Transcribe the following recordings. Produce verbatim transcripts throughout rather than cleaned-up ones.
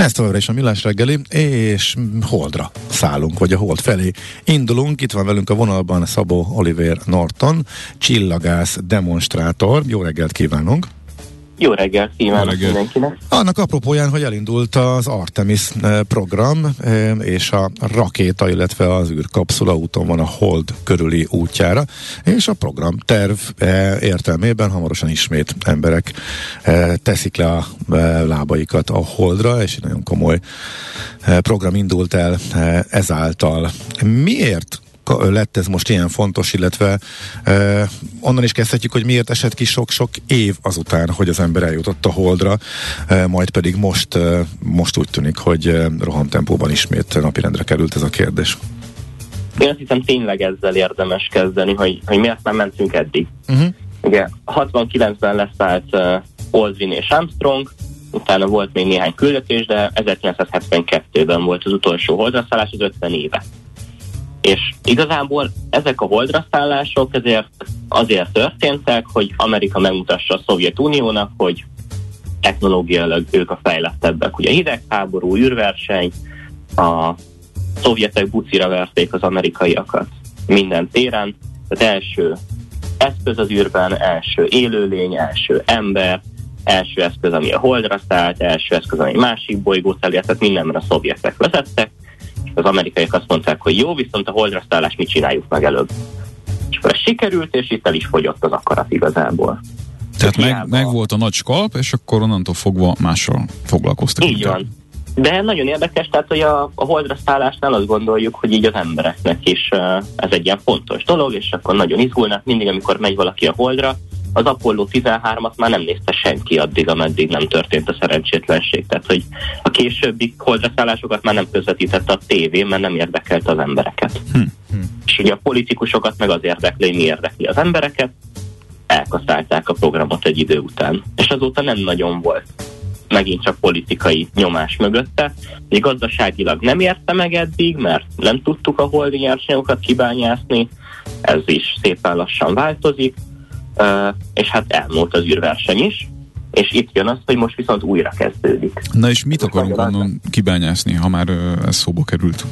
Ez továbbra is a Millás reggeli, és Holdra szállunk, vagy a Hold felé indulunk. Itt van velünk a vonalban Szabó Olivér Norton, csillagász demonstrátor. Jó reggelt kívánunk! Jó reggelt kívánok mindenkinek! Annak apropóján, hogy elindult az Artemis program, és a rakéta, illetve az űrkapszula úton van a Hold körüli útjára, és a program terv értelmében hamarosan ismét emberek teszik le a lábaikat a Holdra, és egy nagyon komoly program indult el ezáltal. Miért lett ez most ilyen fontos, illetve eh, onnan is kezdhetjük, hogy miért esett ki sok-sok év azután, hogy az ember eljutott a Holdra, eh, majd pedig most, eh, most úgy tűnik, hogy eh, rohamtempóban ismét napirendre került ez a kérdés. Én azt hiszem tényleg ezzel érdemes kezdeni, hogy, hogy miért nem mentünk eddig. Uh-huh. Ugye hatvankilencben leszállt uh, Aldrin és Armstrong, utána volt még néhány küldetés, de ezerkilencszázhetvenkettőben volt az utolsó Holdra szállás, az ötven éve. És igazából ezek a Holdra szállások ezért azért történtek, hogy Amerika megmutassa a Szovjetuniónak, hogy technológiailag ők a fejlettebbek. Ugye hidegháború, űrverseny, a szovjetek bucira verték az amerikaiakat minden téren. Az első eszköz az űrben, első élőlény, első ember, első eszköz, ami a Holdra szállt, első eszköz, ami másik bolygót elért, tehát mindenben a szovjetek vezettek. Az amerikaiak azt mondták, hogy jó, viszont a Holdra szállás mit csináljuk meg előbb. És akkor ez sikerült, és itt el is fogyott az akarat igazából. Tehát meg, meg volt a nagy skalp, és akkor onnantól fogva mással foglalkoztak. Így van. De nagyon érdekes, tehát, hogy a, a Holdra szállásnál azt gondoljuk, hogy így az embereknek is uh, ez egy ilyen fontos dolog, és akkor nagyon izgulnak mindig, amikor megy valaki a Holdra. Az Apollo tizenhármat már nem nézte senki addig, ameddig nem történt a szerencsétlenség. Tehát, hogy a későbbi Holdra szállásokat már nem közvetítette a tévé, mert nem érdekelte az embereket. Hm. Hm. És ugye a politikusokat meg az érdekli, hogy mi érdekli az embereket, elkaszálták a programot egy idő után. És azóta nem nagyon volt megint csak politikai nyomás mögötte. Még gazdaságilag nem érte meg eddig, mert nem tudtuk a holdi nyersanyagokat kibányászni, ez is szépen lassan változik. Uh, és hát elmúlt az űrverseny is, és itt jön az, hogy most viszont újra kezdődik. Na és mit akarunk onnan kibányászni, ha már uh, ez szóba került?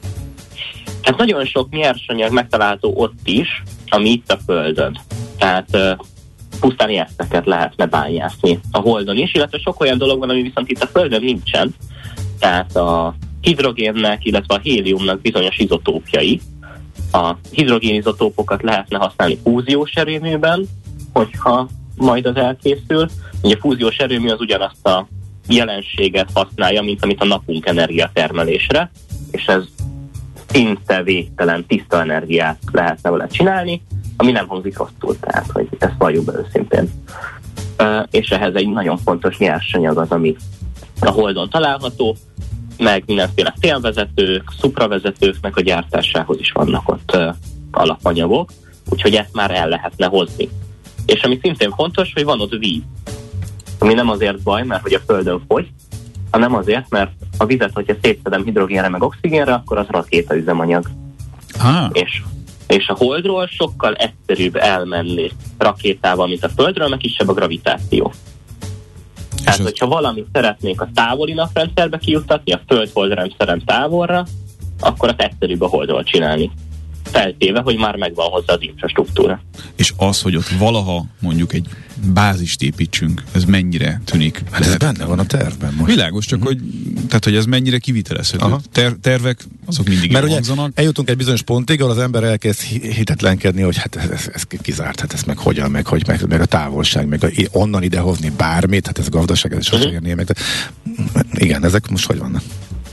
Hát nagyon sok nyersanyag megtalálható ott is, ami itt a Földön. Tehát uh, pusztán érteket lehetne bányászni a Holdon is, illetve sok olyan dolog van, ami viszont itt a Földön nincsen. Tehát a hidrogénnek, illetve a héliumnak bizonyos izotópjai. A hidrogénizotópokat lehetne használni fúziós erőműben, hogyha majd az elkészül. Ugye a fúziós erőmű az ugyanazt a jelenséget használja, mint amit a napunk energiatermelésre, és ez szinte végtelen tiszta energiát lehetne vele csinálni, ami nem hangzik rosszul, tehát hogy ezt valljuk be őszintén. És ehhez egy nagyon fontos nyersanyag az, ami a Holdon található, meg mindenféle félvezetők, szupravezetőknek a gyártásához is vannak ott uh, alapanyagok, úgyhogy ezt már el lehetne hozni. És ami szintén fontos, hogy van ott víz, ami nem azért baj, mert hogy a Földön fogy, hanem azért, mert a vizet, hogyha szétszedem hidrogénre meg oxigénre, akkor az rakétaüzemanyag. Ah. És, és a Holdról sokkal egyszerűbb elmenni rakétával, mint a Földről, meg kisebb a gravitáció. Tehát, hogyha valamit szeretnék a távoli naprendszerbe kijuttatni, a Föld-Hold rendszeren távolra, akkor azt egyszerűbb a Holdról csinálni. Feltéve, hogy már megvan hozzá az infrastruktúra. És az, hogy ott valaha mondjuk egy bázist építsünk, ez mennyire tűnik? Hát ez benne van a tervben most. Világos, csak uh-huh. hogy, tehát, hogy ez mennyire kivitelezhető. Ter- tervek, azok mindig mert ugye hangzanak. Eljutunk egy bizonyos pontig, ahol az ember elkezd hitetlenkedni, hogy hát ez, ez, ez kizárt, hát ez meg hogyan, meg, hogy, meg, meg a távolság, meg a, onnan idehozni bármit, hát ez a gazdaság, ez sosem érné meg. Igen, ezek most hogy vannak?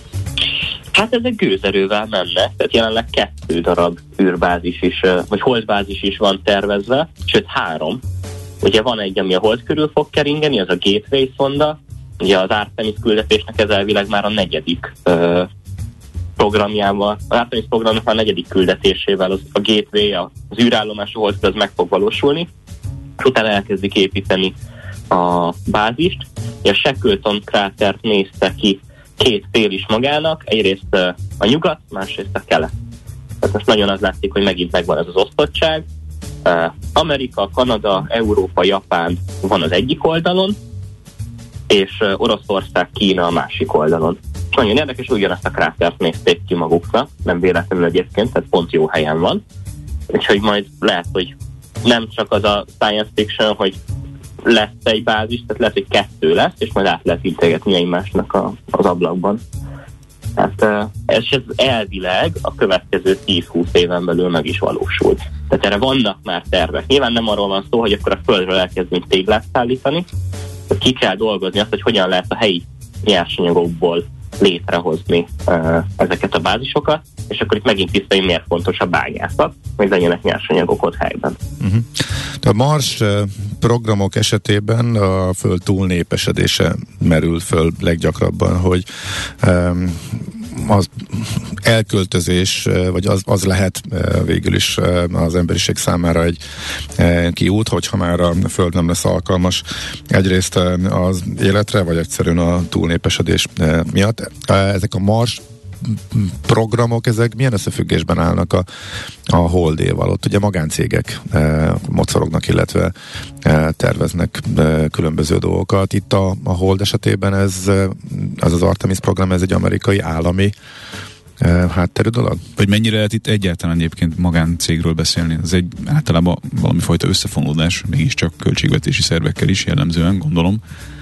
Hát ezek gőzerővel mennek, tehát jelenleg kettő darab űrbázis is, vagy holdbázis is van tervezve, sőt három. Ugye van egy, ami a Hold körül fog keringeni, az a Gateway szonda, ugye az Artemis küldetésnek ez elvileg már a negyedik uh, programjával, az Artemis programnak már a negyedik küldetésével az, a Gateway, az űrállomás a Hold köz meg fog valósulni, és utána elkezdik építeni a bázist. A Shackleton krátert nézte ki két fél is magának, egyrészt a nyugat, másrészt a kelet. Tehát most nagyon az látszik, hogy megint megvan ez az osztottság. Amerika, Kanada, Európa, Japán van az egyik oldalon, és Oroszország, Kína a másik oldalon. Nagyon érdekes, ugyanazt a krátert nézték ki maguknak, nem véletlenül egyébként, tehát pont jó helyen van. Úgyhogy majd lehet, hogy nem csak az a science fiction, hogy lesz egy bázis, tehát lehet, hogy kettő lesz, és majd át lehet integetni egymásnak a, az ablakban. Tehát ez, ez elvileg a következő tíz-húsz éven belül meg is valósult. Tehát erre vannak már tervek. Nyilván nem arról van szó, hogy akkor a Földről elkezdünk téglát szállítani, ki kell dolgozni azt, hogy hogyan lehet a helyi nyersanyagokból létrehozni uh, ezeket a bázisokat, és akkor itt megint tiszteljük, miért fontos a bányászat, hogy legyenek nyersanyagok ott helyben. Uh-huh. A Mars programok esetében a Föld túlnépesedése merül föl leggyakrabban, hogy um, az elköltözés, vagy az, az lehet végül is az emberiség számára egy kiút, hogyha már a Föld nem lesz alkalmas egyrészt az életre, vagy egyszerűen a túlnépesedés miatt. Ezek a Mars programok, ezek milyen összefüggésben állnak a, a Holdéval? Ott ugye magáncégek e, mocorognak, illetve e, terveznek e, különböző dolgokat. Itt a, a Hold esetében ez, ez az Artemis program, ez egy amerikai állami e, hátterű dolog? Vagy mennyire lehet itt egyáltalán egyébként magáncégről beszélni? Ez egy általában valami fajta összefonódás, mégiscsak költségvetési szervekkel is jellemzően, gondolom.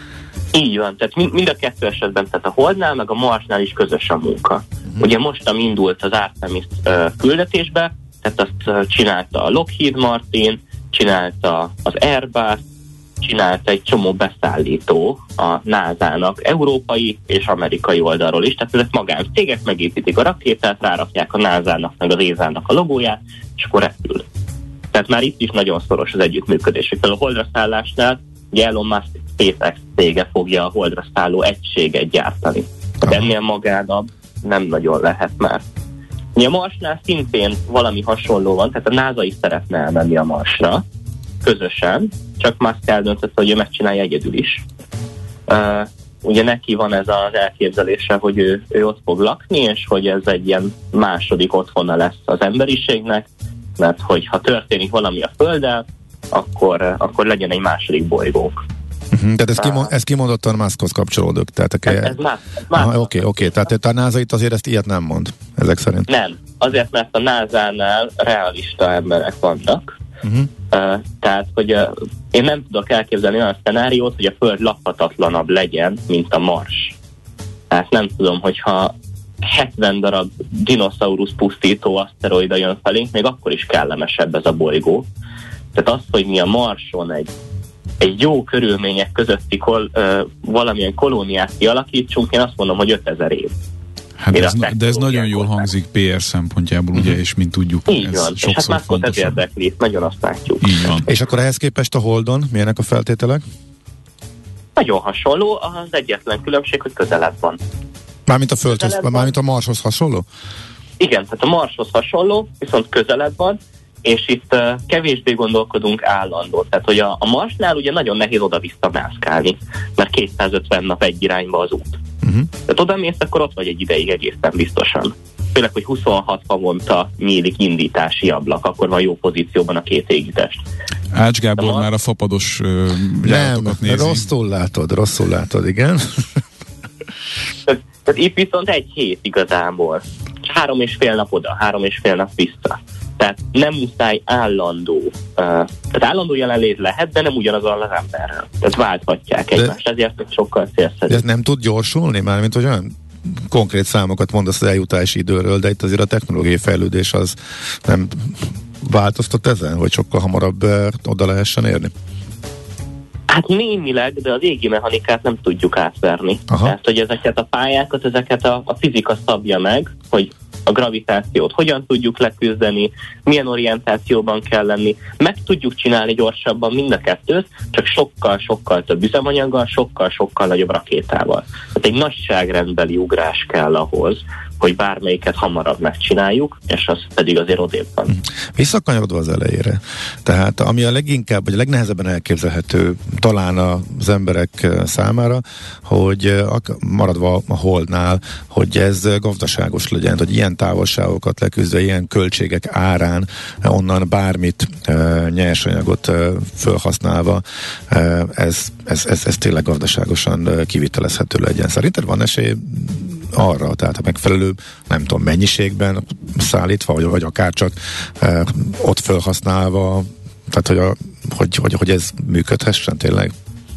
Így van, tehát mind a kettő esetben, tehát a Holdnál, meg a Marsnál is közös a munka. Uh-huh. Ugye mostan indult az Artemis uh, küldetésbe, tehát azt uh, csinálta a Lockheed Martin, csinálta az Airbus, csinálta egy csomó beszállító a nászának európai és amerikai oldalról is, tehát ezek magáncégek megépítik a rakétát, rárakják a nászának meg az ézának a logóját, és akkor repül. Tehát már itt is nagyon szoros az együttműködés. Például a Holdra szállásnál ugye Elon Musk SpaceX cége fogja a Holdra szálló egységet gyártani. Tehát ennél magánabb nem nagyon lehet már. A Marsnál szintén valami hasonló van, tehát a NASA is szeretne elmenni a Marsra közösen, csak Musk eldöntötte, hogy ő megcsinálja egyedül is. Uh, ugye neki van ez az elképzelése, hogy ő, ő ott fog lakni, és hogy ez egy ilyen második otthona lesz az emberiségnek, mert hogyha történik valami a Földdel, akkor, akkor legyen egy második bolygónk. Uh-huh, tehát ez, kimond, ez kimondottan Muskhoz kapcsolódok. Tehát ez, ez más. Oké, oké. Okay, tehát a NASA itt azért ezt ilyet nem mond, ezek szerint. Nem. Azért, mert a názánál realista emberek vannak. Uh-huh. Uh, tehát, hogy uh, én nem tudok elképzelni olyan szenáriót, hogy a Föld lakhatatlanabb legyen, mint a Mars. Tehát nem tudom, hogyha hetven darab dinoszaurusz pusztító aszteroida jön felénk, még akkor is kellemesebb ez a bolygó. Tehát az, hogy mi a Marson egy, egy jó körülmények közötti kol, uh, valamilyen kolóniát kialakítsunk, én azt mondom, hogy ötezer év. Hát ez, de ez nagyon jól hangzik pé er szempontjából, ugye, és mint tudjuk, így ez van, sokszor és hát fontos. Ez érdekli, nagyon azt látjuk. Így van. És akkor ehhez képest a Holdon milyenek a feltételek? Nagyon hasonló, az egyetlen különbség, hogy közelebb van. Mármint a Földhöz, mármint a Marshoz hasonló? Igen, tehát a Marshoz hasonló, viszont közelebb van, és itt uh, kevésbé gondolkodunk állandó. Tehát, hogy a, a Marsnál ugye nagyon nehéz oda-vissza mászkálni, mert kétszázötven nap egy irányba az út. Uh-huh. Tehát oda mész, akkor ott vagy egy ideig egészen biztosan. Főleg, hogy huszonhat havonta nyílik indítási ablak, akkor van jó pozícióban a két égitest. Ács Gábor a Mar- már a fapados uh, járatokat nézi. Nem, rosszul látod, rosszul látod, igen. tehát, tehát itt viszont egy hét igazából. Három és fél nap oda, három és fél nap vissza. Tehát nem muszáj állandó. Uh, tehát állandó jelenlét lehet, de nem ugyanazon az emberrel. Tehát válthatják egymást, ezért sokkal célszerű. De ez nem tud gyorsulni? Mármint, hogy olyan konkrét számokat mondasz az eljutási időről, de itt azért a technológiai fejlődés az nem változtat ezen, hogy sokkal hamarabb uh, oda lehessen érni? Hát némileg, de az égi mechanikát nem tudjuk átverni. Aha. Tehát, hogy ezeket a pályákat, ezeket a, a fizika szabja meg, hogy a gravitációt hogyan tudjuk leküzdeni, milyen orientációban kell lenni. Meg tudjuk csinálni gyorsabban mind a kettőt, csak sokkal-sokkal több üzemanyaggal, sokkal-sokkal nagyobb rakétával. Tehát egy nagyságrendbeli ugrás kell ahhoz, hogy bármelyiket hamarabb megcsináljuk, és az pedig azért odébb van. Visszakanyarodva az elejére. Tehát ami a leginkább, vagy a legnehezebben elképzelhető talán az emberek számára, hogy maradva a Holdnál, hogy ez gazdaságos legyen, hogy ilyen távolságokat leküzdve, ilyen költségek árán onnan bármit, nyersanyagot felhasználva, ez, ez, ez, ez tényleg gazdaságosan kivitelezhető legyen. Szerinted van esély arra, tehát a megfelelő, nem tudom, mennyiségben szállítva, vagy, vagy akár csak e, ott felhasználva, tehát hogy, a, hogy, hogy, hogy ez működhessen tényleg?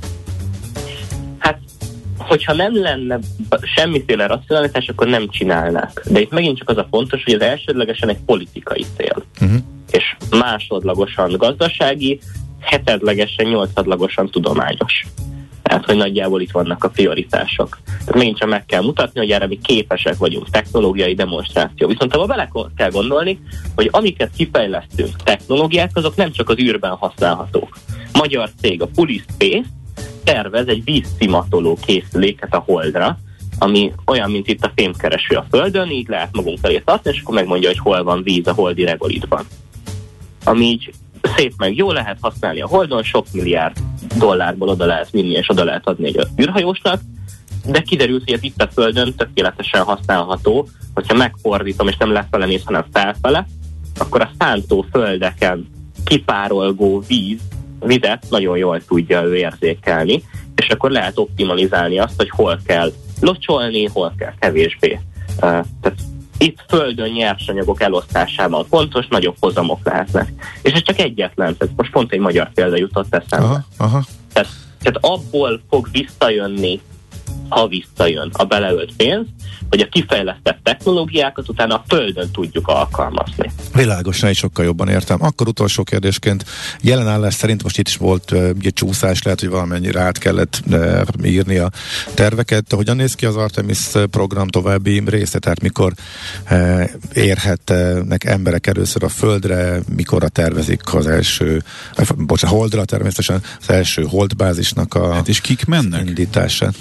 Hát, hogyha nem lenne semmiféle racionalitás, akkor nem csinálnák. De itt megint csak az a fontos, hogy ez elsődlegesen egy politikai cél. Uh-huh. És másodlagosan gazdasági, hetedlegesen, nyolcadlagosan tudományos. Tehát, hogy nagyjából itt vannak a prioritások. Tehát megint csak meg kell mutatni, hogy erre mi képesek vagyunk, technológiai demonstráció. Viszont abban bele kell gondolni, hogy amiket kifejlesztünk, technológiák, azok nem csak az űrben használhatók. Magyar cég, a Puli Space tervez egy vízszimatoló készüléket a Holdra, ami olyan, mint itt a fémkereső a Földön, így lehet magunk felé tartani, és akkor megmondja, hogy hol van víz a holdi regolitban. Ami így szép meg jó, lehet használni a Holdon, sok milliárd dollárból oda lehet vinni, és oda lehet adni egy űrhajósnak, de kiderült, hogy ez itt a Földön tökéletesen használható, hogyha megfordítom, és nem lefele néz, hanem felfele, akkor a szántó földeken kipárolgó víz, vizet nagyon jól tudja ő érzékelni, és akkor lehet optimalizálni azt, hogy hol kell locsolni, hol kell kevésbé. Uh, tehát itt Földön nyersanyagok elosztásában fontos, nagyobb hozamok lehetnek. És ez csak egyetlen, tehát most pont egy magyar példa jutott eszembe. Aha, aha. Tehát, tehát abból fog visszajönni, ha visszajön a beleölt pénz, hogy a kifejlesztett technológiákat utána a Földön tudjuk alkalmazni. Világosan, és sokkal jobban értem. Akkor utolsó kérdésként, jelenállás szerint most itt is volt uh, egy csúszás, lehet, hogy valamennyire át kellett uh, írni a terveket. Hogyan néz ki az Artemis program további része? Tehát mikor uh, érhetnek emberek először a Földre, mikorra tervezik az első, uh, bocsánat, Holdra természetesen, az első Holdbázisnak a hát és kik mennek? Indítását?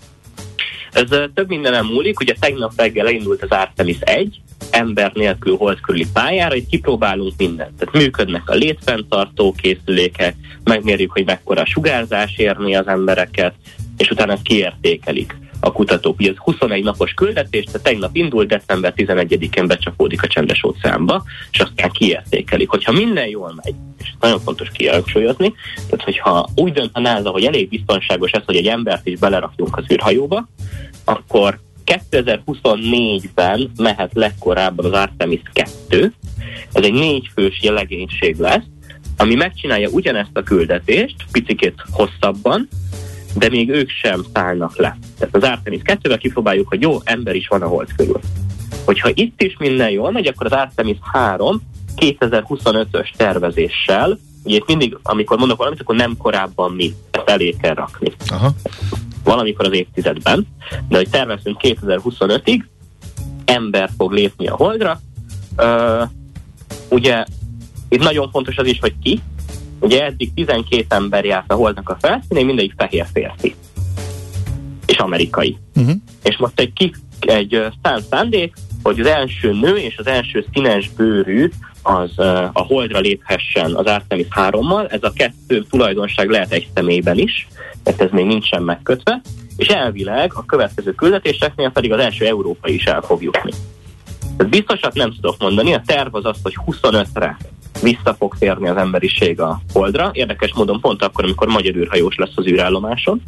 Ez több mindenem múlik, ugye tegnap reggel elindult az Artemis egy, ember nélkül hold körüli pályára, hogy kipróbálunk mindent. Tehát működnek a létfenntartó készülékek, megmérjük, hogy mekkora sugárzás érni az embereket, és utána ezt kiértékelik a kutatók. Ugye ez huszonegy napos küldetés, tehát tegnap indult, december tizenegyedikén becsapódik a Csendes-óceánba, és aztán kiértékelik. Hogyha minden jól megy, és nagyon fontos kihangsúlyozni, tehát hogyha úgy dönt a NASA, hogy elég biztonságos ez, hogy egy embert is belerakjunk az űrhajóba, akkor kétezer-huszonnégyben mehet legkorábban az Artemis kettő, ez egy négy fős legénység lesz, ami megcsinálja ugyanezt a küldetést, picikét hosszabban, de még ők sem szállnak le. Tehát az Artemis kettővel kipróbáljuk, hogy jó, ember is van a Hold körül. Hogyha itt is minden jól megy, akkor az Artemis három kétezer-huszonötös tervezéssel, ugye itt mindig, amikor mondok valamit, akkor nem korábban mi, ezt elé kell rakni. Aha. Valamikor az évtizedben, de hogy tervezünk kétezer-huszonötig, ember fog lépni a Holdra. Uh, ugye itt nagyon fontos az is, hogy ki. Ugye eddig tizenkét ember járt a Holdnak a felszínén, mindegyik fehér férfi. És amerikai. Uh-huh. És most egy, ki, egy szánt szándék, hogy az első nő és az első színes bőrű az uh, a Holdra léphessen az Artemis hárommal. Ez a kettő tulajdonság lehet egy személyben is, mert ez még nincsen megkötve, és elvileg a következő küldetéseknél pedig az első európai is el fog jutni. Tehát biztosat nem tudok mondani, a terv az az, hogy huszonötre vissza fog térni az emberiség a Holdra, érdekes módon pont akkor, amikor magyar űrhajós lesz az űrállomáson,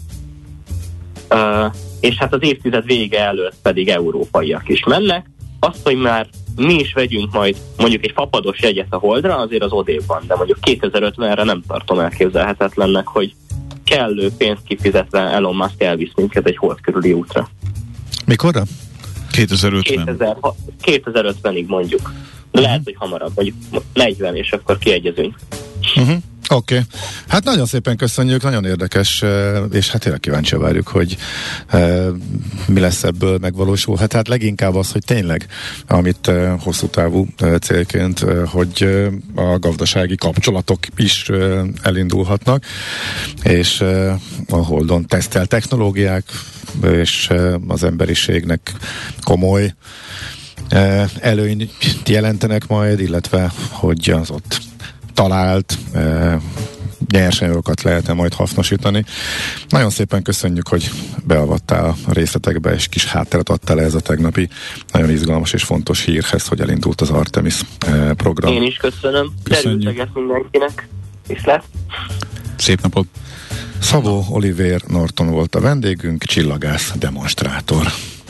uh, és hát az évtized vége előtt pedig európaiak is mennek. Azt, hogy már mi is vegyünk majd mondjuk egy fapados jegyet a Holdra, azért az odébb van, de mondjuk kétezer-ötvenre nem tartom elképzelhetetlennek, hogy kellő pénzt kifizetve Elon Musk elvisz minket egy Hold körüli útra. Mikorra? kétezer-ötven. kétezer-ötvenig mondjuk. Lehet, uh-huh. hogy hamarabb, mondjuk negyven, és akkor kiegyezünk. Uh-huh. Oké. Okay. Hát nagyon szépen köszönjük, nagyon érdekes, és hát tényleg kíváncsi várjuk, hogy e, mi lesz ebből megvalósulhat. Hát leginkább az, hogy tényleg, amit e, hosszú távú e, célként, e, hogy e, a gazdasági kapcsolatok is e, elindulhatnak, és e, a Holdon tesztelt technológiák, és e, az emberiségnek komoly e, előnyt jelentenek majd, illetve hogy az ott talált e, nyersanyagokat lehetne majd hasznosítani. Nagyon szépen köszönjük, hogy beavattál a részletekbe, és kis hátteret adtál ez a tegnapi nagyon izgalmas és fontos hírhez, hogy elindult az Artemis e, program. Én is köszönöm. Terülteget mindenkinek. Viszlát. Szép napot. Szabó Olivér Norton volt a vendégünk, csillagász demonstrátor.